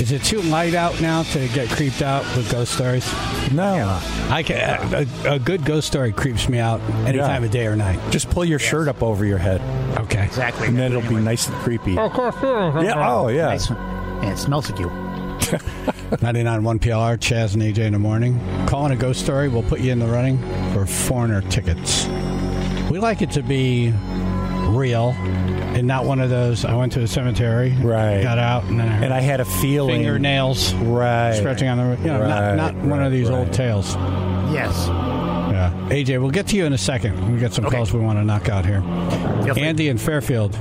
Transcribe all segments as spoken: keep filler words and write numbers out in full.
Is it too light out now to get creeped out with ghost stories? No. Yeah. I can, a, a good ghost story creeps me out any yeah. time of day or night. Just pull your yes. shirt up over your head. Okay. Exactly. And then it'll be nice and creepy. Of course. Yeah. Oh, yeah. Nice. And it smells like you. ninety-nine point one P L R, Chaz and A J in the morning. Calling a ghost story, we'll put you in the running for Foreigner tickets. We like it to be real and not one of those, I went to the cemetery, right. got out, and then I, and I had a feeling. Fingernails right. stretching on the, you know, right. not, not one right. of these right. old tales. Yes. Yeah. A J, we'll get to you in a second. We got some okay. calls we want to knock out here. Andy in Fairfield.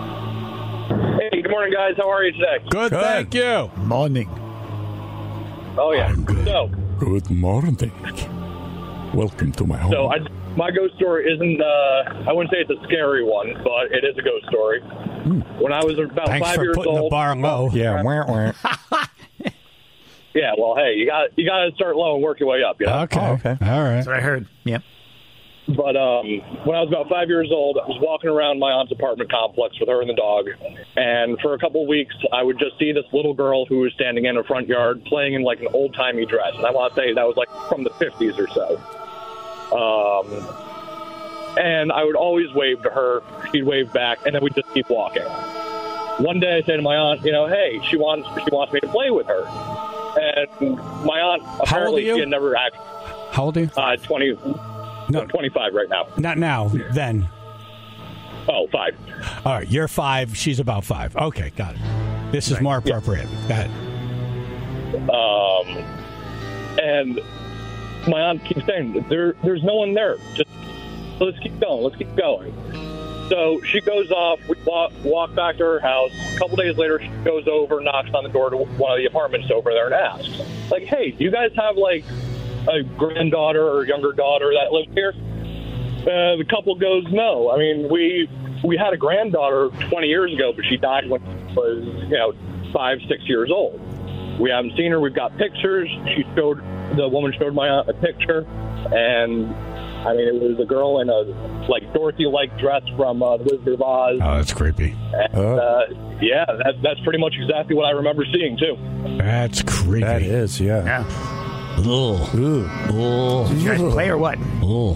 Hey, good morning, guys. How are you today? Good, good. Thank you. Morning. Oh, yeah. Good. So, good morning. Welcome to my home. So, I, my ghost story isn't, uh, I wouldn't say it's a scary one, but it is a ghost story. Mm. When I was about Thanks five for years putting old. the bar low. Yeah, wah, wah. Yeah, well, hey, you got you got to start low and work your way up, you know? Okay. Oh, okay. All right. That's what I heard. Yep. But um, when I was about five years old, I was walking around my aunt's apartment complex with her and the dog. And for a couple of weeks, I would just see this little girl who was standing in the front yard playing in like an old-timey dress. And I want to say that was like from the fifties or so. Um, and I would always wave to her. She'd wave back, and then we'd just keep walking. One day I say to my aunt, you know, hey, she wants she wants me to play with her. And my aunt, apparently, she had never actually... How old are you? Uh, twenty... No, twenty-five right now. Not now, then. Oh, five. All right, you're five. She's about five. Okay, got it. This is right. more appropriate. Yeah. Go ahead. Um, and my aunt keeps saying, there, there's no one there. Just let's keep going. Let's keep going. So she goes off. We walk, walk back to her house. A couple days later, she goes over, knocks on the door to one of the apartments over there and asks, like, hey, do you guys have, like, a granddaughter or younger daughter that lives here? Uh, the couple goes, no. I mean, we we had a granddaughter twenty years ago, but she died when she was, you know, five, six years old. We haven't seen her. We've got pictures. She showed, the woman showed my aunt a picture, and I mean, it was a girl in a, like, Dorothy-like dress from uh, The Wizard of Oz. Oh, that's creepy. And, oh. uh, yeah, that, that's pretty much exactly what I remember seeing, too. That's creepy. That is, yeah. Yeah. Ugh. Ooh. Ugh. Did you guys play or what? Ugh.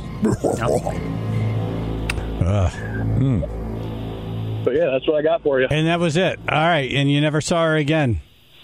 Uh. But yeah, that's what I got for you. And that was it. All right, and you never saw her again?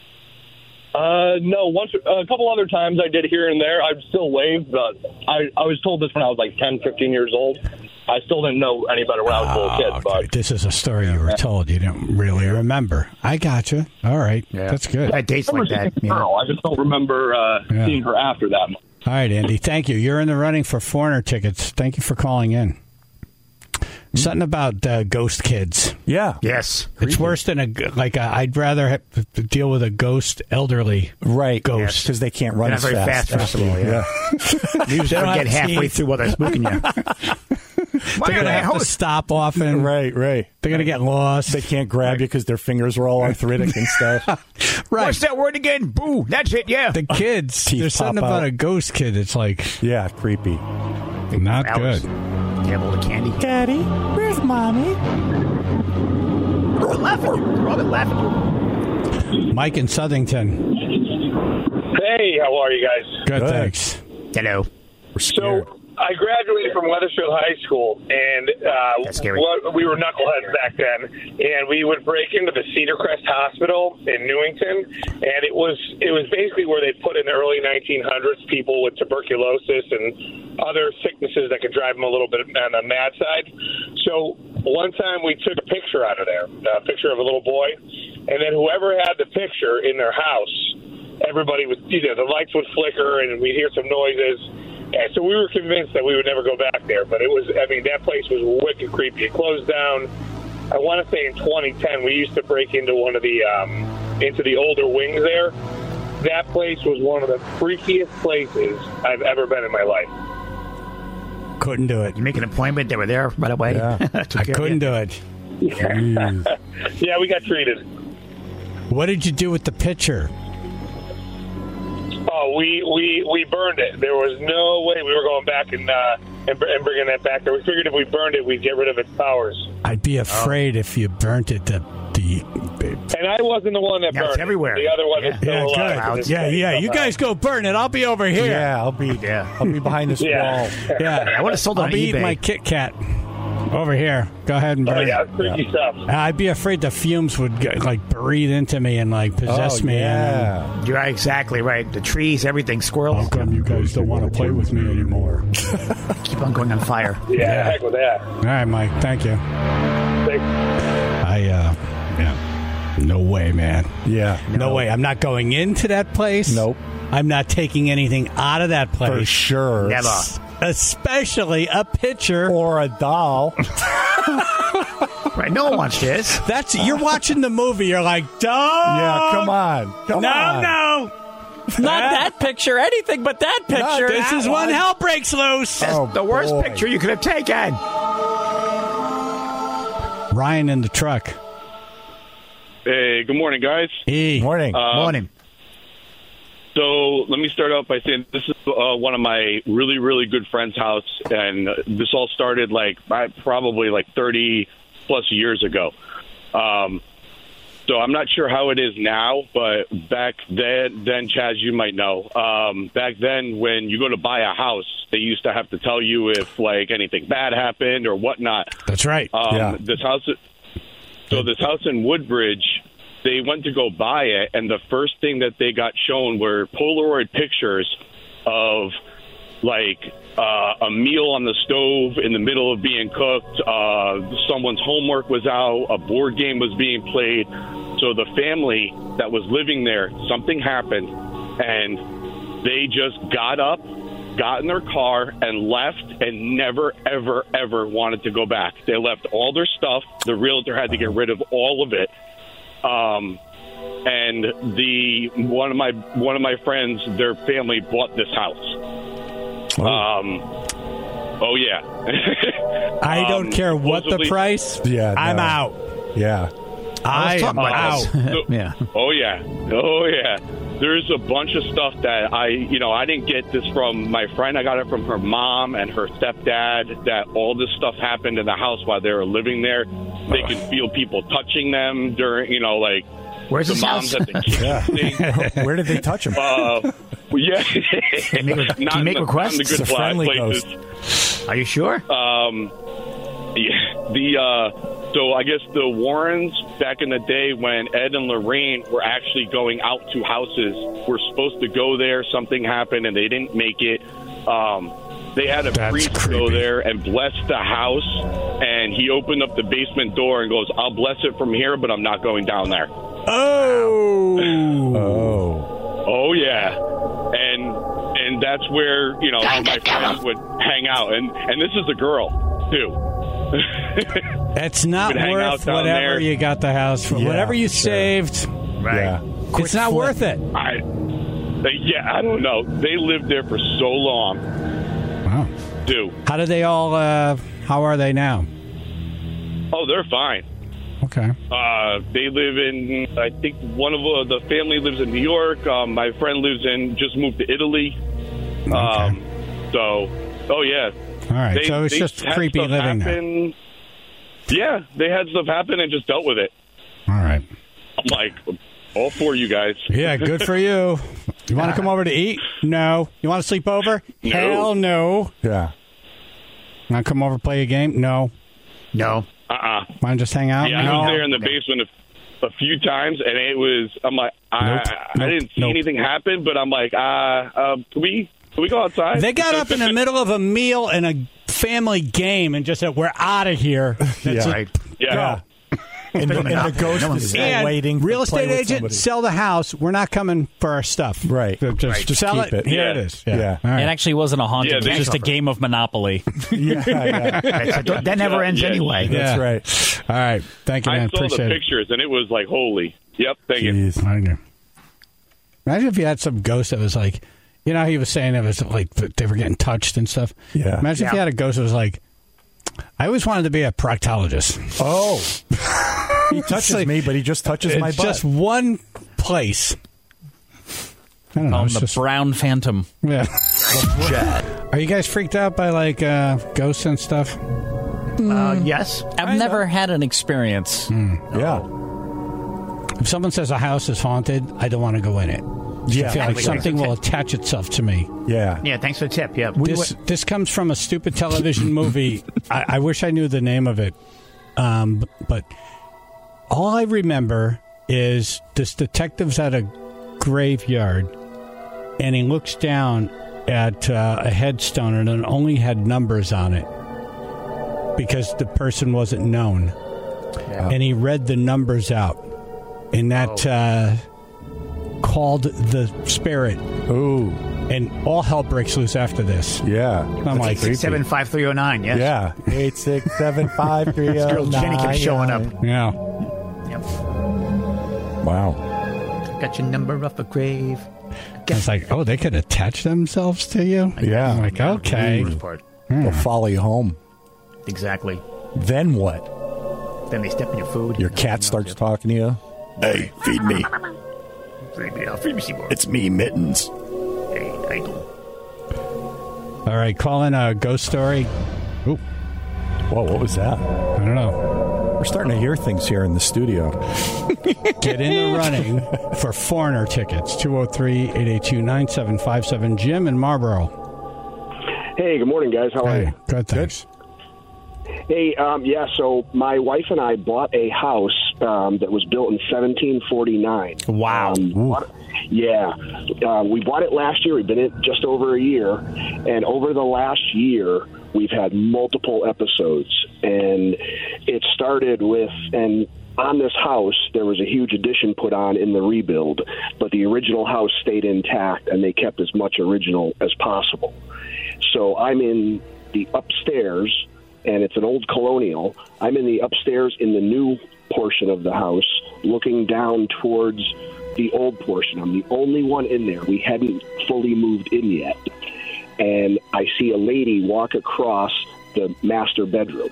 Uh, no, once, a couple other times I did here and there. I'd still wave, but I, I was told this when I was like ten, fifteen years old. I still didn't know any better when I was a little kid. Okay. But this is a story you were told. You didn't really remember. I got you. All right. Yeah. That's good. I had dates like that. Yeah. Girl. I just don't remember uh, yeah. seeing her after that. All right, Andy. Thank you. You're in the running for Foreigner tickets. Thank you for calling in. Something about uh, ghost kids. Yeah. Yes. It's worse than a, like, a, I'd rather have to deal with a ghost elderly right. ghost. Because yes. they can't run as very fast. fast, first of all, yeah. yeah. You usually get halfway through while they're spooking you. They're going to have to stop often. Right, right. They're going to get lost. They can't grab you because their fingers are all arthritic and stuff. Right. What's that word again? Boo. That's it, yeah. The kids. Teeth There's something about out. a ghost kid. It's like... Yeah, creepy. Not Hours. good. You have all the candy. Daddy, where's Mommy? They're laughing. They're all laughing. Mike in Southington. Hey, how are you guys? Good, Good. thanks. Hello. We're scared. So, I graduated from Weathersfield High School, and uh, That's scary. we were knuckleheads back then, and we would break into the Cedar Crest Hospital in Newington, and it was it was basically where they put in the early nineteen hundreds people with tuberculosis and other sicknesses that could drive them a little bit on the mad side. So one time we took a picture out of there, a picture of a little boy, and then whoever had the picture in their house, everybody would, you know, the lights would flicker, and we'd hear some noises. And so we were convinced that we would never go back there. But it was, I mean, that place was wicked creepy. It closed down, I want to say in twenty ten, we used to break into one of the, um, into the older wings there. That place was one of the freakiest places I've ever been in my life. Couldn't do it. You make an appointment, they were there right away. Yeah. I couldn't do it. Yeah. Yeah, we got treated. What did you do with the picture? Oh, we, we, we burned it. There was no way we were going back and, uh, and, and bringing that back there. We figured if we burned it, we'd get rid of its powers. I'd be afraid oh. if you burnt it to the And I wasn't the one that Now burned it's it. everywhere. The other one Yeah. is still Yeah, alive. good. Yeah, yeah. You guys go burn it. I'll be over here. Yeah, I'll be. Yeah. I'll be behind this Yeah. wall. Yeah. I would have sold I'll on be eating eBay. my Kit Kat over here. Go ahead and burn Oh, yeah, it. it's freaky stuff. I'd be afraid the fumes would get, like breathe into me and like possess oh, me. yeah. You're exactly right. The trees, everything, And, squirrels. how come you guys don't want to play with me anymore? Keep on going on fire. Yeah, Yeah. heck with that. All right, Mike. Thank you. Thanks. I, uh, yeah. No way, man. Yeah. No, way. I'm not going into that place. Nope. I'm not taking anything out of that place. For sure. Never. Especially a picture. Or a doll. Right. No one wants this. That's you're watching the movie. You're like, dog. Yeah, come on. Come no, on. no. Not that picture. Anything but that picture. This is when hell breaks loose. That's Oh, the worst boy. picture you could have taken. Ryan in the truck. Hey, good morning, guys. E. Morning. Uh, Morning. So let me start out by saying this is uh, one of my really, really good friends' house, and this all started like I- probably like thirty plus years ago. Um, so I'm not sure how it is now, but back then, then Chaz, you might know. Um, back then, when you go to buy a house, they used to have to tell you if like anything bad happened or whatnot. That's right. Um, Yeah. This house, so this house in Woodbridge, they went to go buy it, and the first thing that they got shown were Polaroid pictures of like uh, a meal on the stove in the middle of being cooked. Uh, someone's homework was out. A board game was being played. So the family that was living there, something happened, and they just got up, got in their car, and left, and never, ever, ever wanted to go back. They left all their stuff. The realtor had to get rid of all of it. Um, and the one of my one of my friends, their family bought this house. Oh. Um, oh yeah. I don't um, care what the supposedly- price. Yeah, I'm no. out. Yeah. I talking am about out. this. So- Yeah. Oh yeah. Oh yeah. There's a bunch of stuff that I, you know, I didn't get this from my friend. I got it from her mom and her stepdad. That all this stuff happened in the house while they were living there. They could feel people touching them during, you know, like Where's the his moms house? at the kitchen thing. Where did they touch him? Uh, yeah. Can you make- Not can you make in the, requests? not in the It's good a friendly places. ghost. Are you sure? Um, yeah, the uh, so I guess the Warrens back in the day when Ed and Lorraine were actually going out to houses, were supposed to go there. Something happened and they didn't make it. Um, they had a That's priest creepy. go there and bless the house, and he opened up the basement door and goes, "I'll bless it from here, but I'm not going down there." Oh. Oh. Oh yeah, and and that's where you know my friends would hang out, and and this is a girl too. It's not You can hang out worth down whatever there. you got the house for. Yeah, Whatever you sure. saved, Right. Yeah. it's not flip. worth it. I, yeah, I don't know. They lived there for so long, Wow. too. How do they all? Uh, how are they now? Oh, they're fine. Okay. Uh, they live in, I think one of uh, the family lives in New York. Um, my friend lives in, just moved to Italy. Um, so, oh yeah. All right. They- so it's they just had creepy stuff living there. happen. Yeah, they had stuff happen and just dealt with it. All right. I'm like, all for you guys. Yeah, good for you. You want to come over to eat? No. You want to sleep over? No. Hell no. Yeah. Want to come over play a game? No. No. Uh-uh. Want to just hang out? Yeah, I no. was there in the basement a, a few times, and it was. I'm like, I, Nope. I Nope. didn't see Nope. anything happen, but I'm like, uh, uh, can we can we go outside? They got up in the middle of a meal and a family game and just said, "We're out of here." That's Yeah. it. Right. yeah. Yeah. And, the, and the Monopoly. ghost No one is can still And waiting. to real play estate with agent, somebody. sell the house. We're not coming for our stuff. Right. So just Right. Just sell keep it. it. Here Yeah. it is. Yeah. All right. It actually wasn't a haunting. Yeah, it they- was just a game of Monopoly. Yeah, yeah. Right, so don't- that never Yeah, ends yeah. anyway. Yeah. That's right. All right. Thank you, I man. saw the Appreciate it. pictures, and it was like, holy. Yep, thank you. Jeez. I know. Imagine if you had some ghost that was like, you know, how he was saying it was like they were getting touched and stuff. Yeah. Imagine if you Yeah. had a ghost that was like, I always wanted to be a proctologist. Oh. He touches like- me, but he just touches my It's butt. just one place. I don't know. On it's the just- Brown Phantom. yeah. Are you guys freaked out by like uh, ghosts and stuff? Uh, yes. I've never had an experience. yeah. If someone says a house is haunted, I don't want to go in it. Yeah. I feel like Exactly. something will attach itself to me. Yeah. Yeah, thanks for the tip. Yeah. This this comes from a stupid television movie. I, I wish I knew the name of it, um, but all I remember is this detective's at a graveyard, and he looks down at uh, a headstone, and it only had numbers on it because the person wasn't known, Yeah. and he read the numbers out, and that uh, called the spirit. Ooh. And all hell breaks loose after this. Yeah. I'm like, eight six seven, five three oh nine, yes. Yeah. Eight six seven five three oh nine. Girl Jenny keeps showing up. yeah. Yep. Wow. Got your number off a grave. It's like, oh, they could attach themselves to you? Yeah. I'm like, okay. Worst part. They'll follow you home. Exactly. Then what? Then they step in your food. Your cat starts talking to you. Hey, feed me. Feed me, feed me, Seymour. It's me, Mittens. Hey, idol. All right, call in a ghost story. Ooh, Whoa, what was that? I don't know. We're starting to hear things here in the studio. Get in the running for Foreigner tickets. two oh three, eight eight two, nine seven five seven. Jim in Marlboro. Hey, good morning, guys. How are Hey, you? good, thanks. Hey, um, yeah, so my wife and I bought a house um, that was built in seventeen forty-nine. Wow. Um, bought- yeah. Uh, we bought it last year. We've been in it just over a year. And over the last year, we've had multiple episodes. And it started with, and on this house, there was a huge addition put on in the rebuild, but the original house stayed intact, and they kept as much original as possible. So I'm in the upstairs, and it's an old colonial. I'm in the upstairs in the new portion of the house, looking down towards the old portion. I'm the only one in there. We hadn't fully moved in yet. And I see a lady walk across the master bedroom.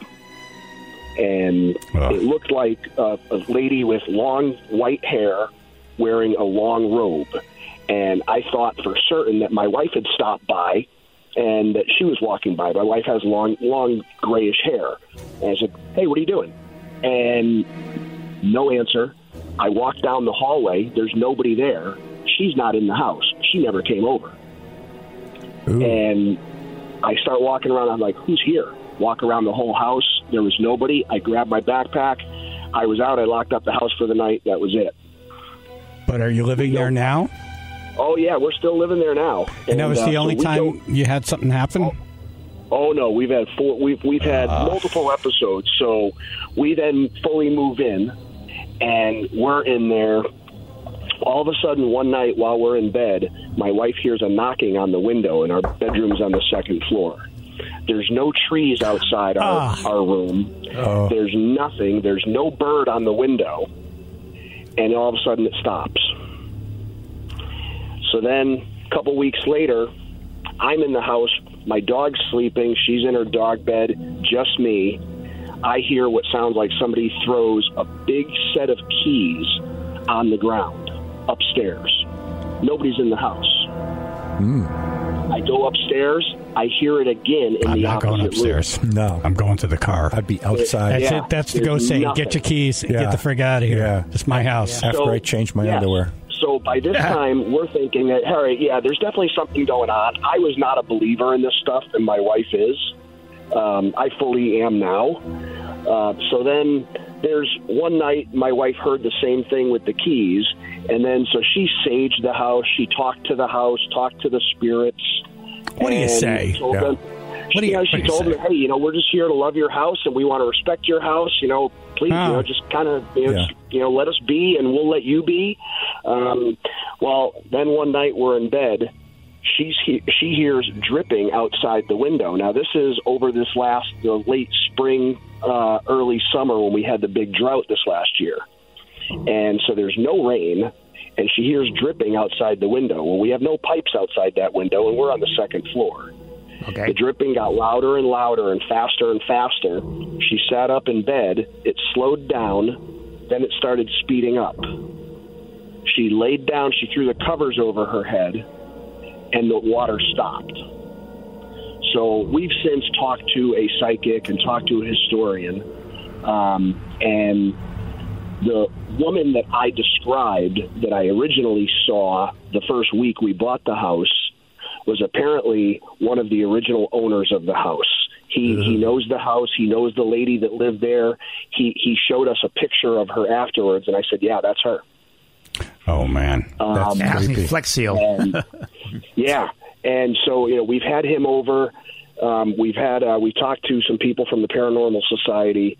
And Ugh. it looked like a, a lady with long white hair wearing a long robe. And I thought for certain that my wife had stopped by and that she was walking by. My wife has long, long grayish hair. And I said, hey, what are you doing? And no answer. I walk down the hallway. There's nobody there. She's not in the house. She never came over. Ooh. And I start walking around. I'm like, who's here? Walk around the whole house. There was nobody. I grabbed my backpack. I was out. I locked up the house for the night. That was it. But are you living there now? Oh, yeah, we're still living there now. And that was uh, the so only we time don't- you had something happen? Oh no, we've had four. We've we've had multiple episodes. So we then fully move in, and we're in there. All of a sudden, one night while we're in bed, my wife hears a knocking on the window, and our bedroom's on the second floor. There's no trees outside our, Ah. our room. There's nothing. There's no bird on the window, and all of a sudden it stops. So then, a couple weeks later, I'm in the house. My dog's sleeping. She's in her dog bed. Just me. I hear what sounds like somebody throws a big set of keys on the ground upstairs. Nobody's in the house. I go upstairs. I hear it again in I'm the not opposite going room. upstairs. No. I'm going to the car. I'd be outside That's Yeah, it. That's the there's ghost saying, nothing. get your keys and Yeah. get the frig out of here. Yeah. It's my house. after So- I change my yes. underwear. So by this time, we're thinking that, all right, yeah, there's definitely something going on. I was not a believer in this stuff, and my wife is. Um, I fully am now. Uh, so then there's one night my wife heard the same thing with the keys, and then so she saged the house. She talked to the house, talked to the spirits. What do you and say? Told Yeah. them, What do you- know, what she do you told say? them, hey, you know, we're just here to love your house, and we want to respect your house. You know, please, Oh. you know, just kind of, you know, Yeah. just, you know, let us be, and we'll let you be. Um, well, then one night we're in bed. She's he- she hears dripping outside the window. Now this is over this last the late spring, uh, early summer when we had the big drought this last year, and so there's no rain. And she hears dripping outside the window. Well, we have no pipes outside that window, and we're on the second floor. Okay. The dripping got louder and louder and faster and faster. She sat up in bed. It slowed down. Then it started speeding up. She laid down. She threw the covers over her head, and the water stopped. So we've since talked to a psychic and talked to a historian, um, and the woman that I described that I originally saw the first week we bought the house was apparently one of the original owners of the house. He mm-hmm. he knows the house. He knows the lady that lived there. He he showed us a picture of her afterwards, and I said, "Yeah, that's her." Oh man, um, that's creepy. Flex seal. And, yeah, and so you know we've had him over. Um, we've had uh, we talked to some people from the Paranormal Society,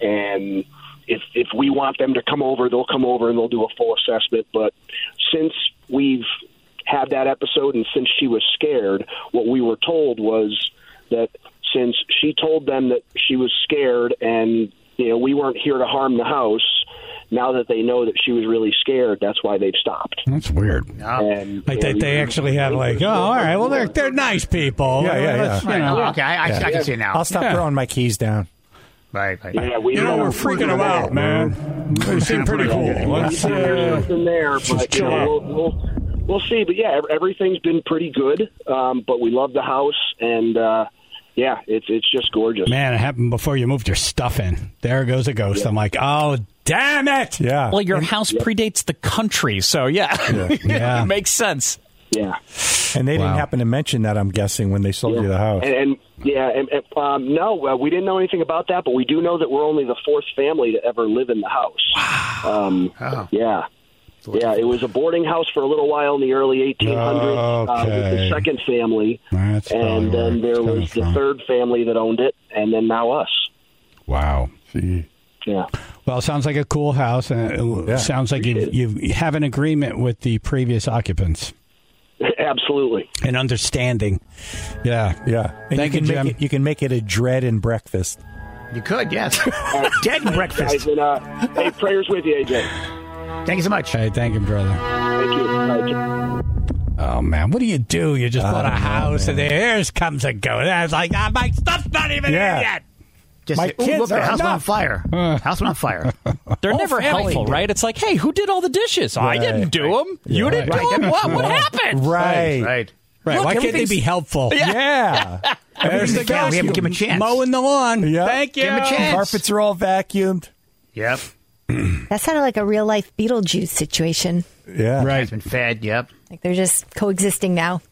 and if if we want them to come over, they'll come over and they'll do a full assessment. But since we've had that episode and since she was scared, what we were told was that since she told them that she was scared and you know we weren't here to harm the house, now that they know that she was really scared, that's why they've stopped. That's weird. And, like they, they actually have like, oh, all right, well they're they're nice people. Yeah, yeah, yeah. Right, know. oh, okay, I, I, yeah. I can see it now. I'll stop Yeah. throwing my keys down. Right, right. Yeah, we You know, know we're freaking them out, man. They seem pretty cool. Let's, There's uh, something there, but you know, we'll, we'll we'll see. But yeah, everything's been pretty good. Um, but we love the house, and uh, yeah, it's it's just gorgeous. man, it happened before you moved your stuff in. There goes a ghost. I'm like, oh, damn it. Yeah. Well, your house predates the country, so yeah, Yeah. it makes sense. Yeah, And they didn't Wow. happen to mention that, I'm guessing, when they sold yeah. you the house. and, and yeah, and, and, um, no, uh, we didn't know anything about that, but we do know that we're only the fourth family to ever live in the house. Wow. Um, Oh. Yeah. Yeah, it was a boarding house for a little while in the early eighteen hundreds uh, with Okay. the second family, That's probably and where then it's there coming was the from. third family that owned it, and then now us. Wow. Gee. Yeah. Well, it sounds like a cool house, and it Yeah. sounds like you you have an agreement with the previous occupants. Absolutely. An understanding. Yeah. Yeah. And Thank you, you, can Jim. make it, you can make it a dread and breakfast. You could, yes. Uh, Dead breakfast. Guys, and, uh, hey, prayers with you, A J. Thank you so much. Hey, thank you, brother. Thank you. All right. Oh, man. What do you do? You just I bought a don't know, house, and man. there comes a ghost. I was like, ah, my stuff's not even Yeah. here yet. Just My say, "Ooh, kids look, the are house went on enough." fire. House went on fire. They're Oh, never family helpful, did. right? It's like, hey, who did all the dishes? I Right. didn't do them. You Yeah. didn't Right. do them. What? What happened? Right. Right. Right. Look, Why can't they everything's- be helpful? Yeah. There's the Yeah, we ghost. haven't given him a chance. Mowing the lawn. Yeah. Thank you. Give him a chance. Carpets are all vacuumed. Yep. That sounded like a real life Beetlejuice situation. Yeah. Right. It's been fed. Yep. Like they're just coexisting now.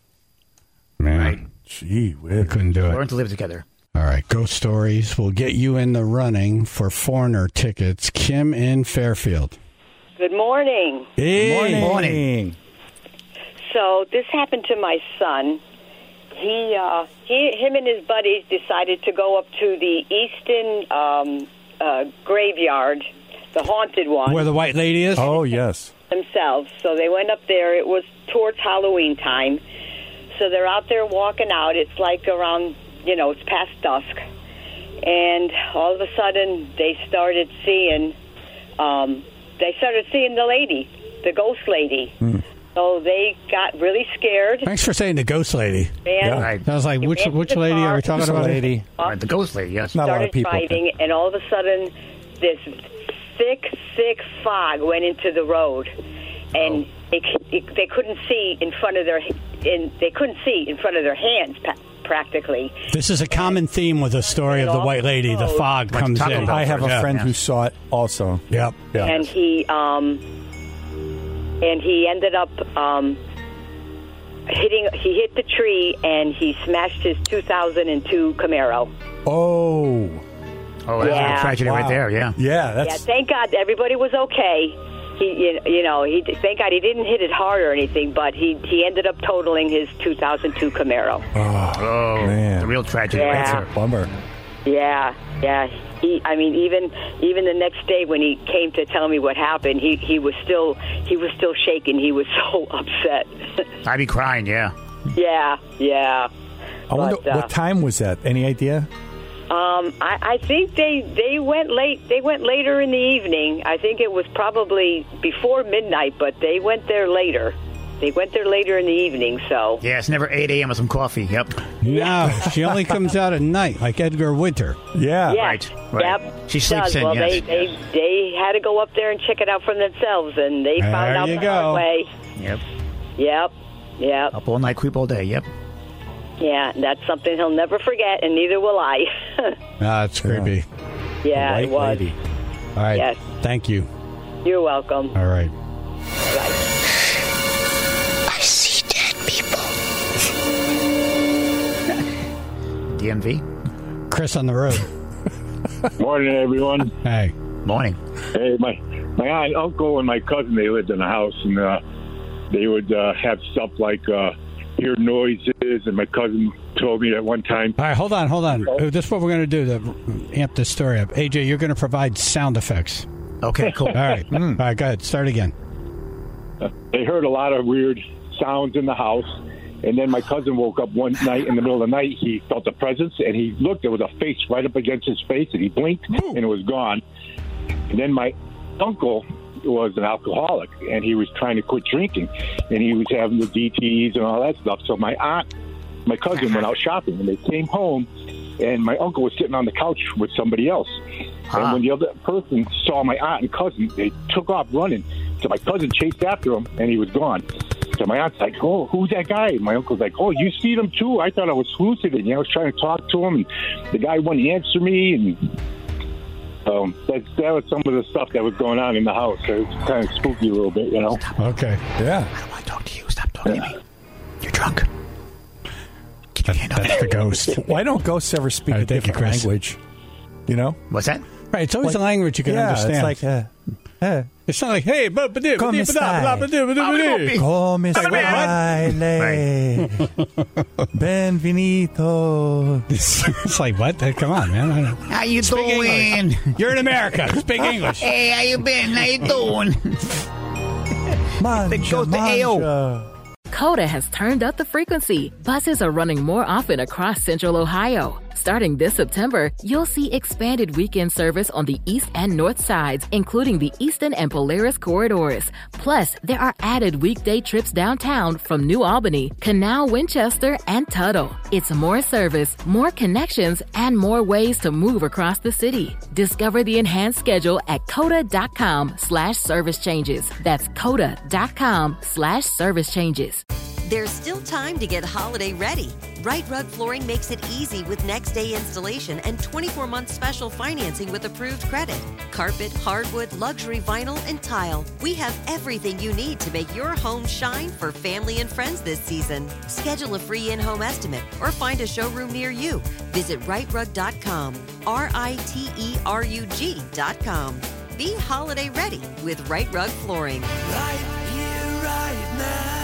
Man, Right. Gee we whiz. couldn't do Learn it. to live together. All right. Ghost Stories will get you in the running for foreigner tickets. Kim in Fairfield. Good morning. Hey. Morning. So this happened to my son. He, uh, he, him and his buddies decided to go up to the Easton um, uh, graveyard, the haunted one, Where the white lady is? Oh, yes. themselves. So they went up there. It was towards Halloween time. So they're out there walking out. It's like around, you know, it's past dusk. And all of a sudden, they started seeing, um, they started seeing the lady, the ghost lady. So they got really scared. Thanks for saying the ghost lady. And Right. I was like, They which ran to which the lady car. are we talking Just a about? lady. Right, the ghost lady, yes. Not a lot started of people. driving, and all of a sudden, this thick, thick fog went into the road, and it, it, they couldn't see in front of their, in they couldn't see in front of their hands pa- practically. This is a common theme with the story of the white lady. The fog Like comes Taco in. Bell. I have a Yeah. friend Yeah. who saw it also. Yep. Yeah. And he, um, and he ended up um, hitting. He hit the tree, and he smashed his two thousand two Camaro. Oh. Oh, that's Yeah. a tragedy right Wow. there, yeah. Yeah, Yeah, that's thank God everybody was okay. He, you, you know, he thank God he didn't hit it hard or anything, but he he ended up totaling his two thousand two Camaro. Oh, man. the real tragedy Yeah. right a there. bummer. Yeah, yeah. He, I mean, even even the next day when he came to tell me what happened, he, he was still he was still shaking. He was so upset. I'd be crying, yeah. yeah, yeah. I wonder But, uh, what time was that? Any idea? Um, I, I think they, they went late. They went later in the evening. I think it was probably before midnight, but they went there later. They went there later in the evening. So Yeah, it's never eight a.m. with some coffee, yep. No, she only comes out at night, like Edgar Winter. Yeah. yeah, Right, right. Yep, She sleeps does. in, Well, yes. they, they they had to go up there and check it out for themselves, and they There found out you the go. hard way. Yep. Yep, yep. Up all night, creep all day, yep. Yeah, that's something he'll never forget, and neither will I. Ah, it's creepy. yeah, White it was. lady. All right. Yes. Thank you. You're welcome. All right. Bye. I see dead people. D M V? Chris on the road. Morning, everyone. Hey. Morning. Hey, my my aunt, uncle, and my cousin, they lived in a house, and uh, they would uh, have stuff like uh, hear noises, and my cousin told me at one time. All right, hold on, hold on. Oh, this is what we're going to do to amp this story up. A J, you're going to provide sound effects. Okay, cool. All right. Mm. All right, go ahead. Start again. Uh, they heard a lot of weird sounds in the house, and then my cousin woke up one night in the middle of the night. He felt a presence, and he looked. There was a face right up against his face, and he blinked, and it was gone. And then my uncle was an alcoholic, and he was trying to quit drinking, and he was having the D T Es and all that stuff. So my aunt, my cousin went out shopping, and they came home, and my uncle was sitting on the couch with somebody else. Huh. And when the other person saw my aunt and cousin, they took off running. So my cousin chased after him, and he was gone. So my aunt's like, oh, who's that guy? And my uncle's like, oh, you see them too? I thought I was hallucinating. I was trying to talk to him, and the guy wouldn't answer me, and Um, that, that was some of the stuff that was going on in the house. So it was kind of spooky a little bit, you know? Okay. Yeah. I don't want to talk to you. Stop talking yeah. to me. You're drunk. That, that's the ghost. Why don't ghosts ever speak right, a different language? You know? What's that? Right. It's always like, a language you can yeah, understand. It's like, uh, uh, it's not like, hey, but but come stai? Benvenuto. It's like, what? Come on, man. I don't, how you doing? English. You're in America. Speak English. Hey, how you been? How you doing? Manja, manja. Coda has turned up the frequency. Buses are running more often across Central Ohio. Starting this September, you'll see expanded weekend service on the east and north sides, including the Eastern and Polaris corridors. Plus, there are added weekday trips downtown from New Albany, Canal, Winchester, and Tuttle. It's more service, more connections, and more ways to move across the city. Discover the enhanced schedule at coda.com slash service changes. That's coda.com slash service changes. There's still time to get holiday ready. Right Rug Flooring makes it easy with next day installation and twenty-four month special financing with approved credit. Carpet, hardwood, luxury vinyl, and tile. We have everything you need to make your home shine for family and friends this season. Schedule a free in-home estimate or find a showroom near you. Visit right rug dot com, R I T E R U G dot com. Be holiday ready with Right Rug Flooring. Right here, right now.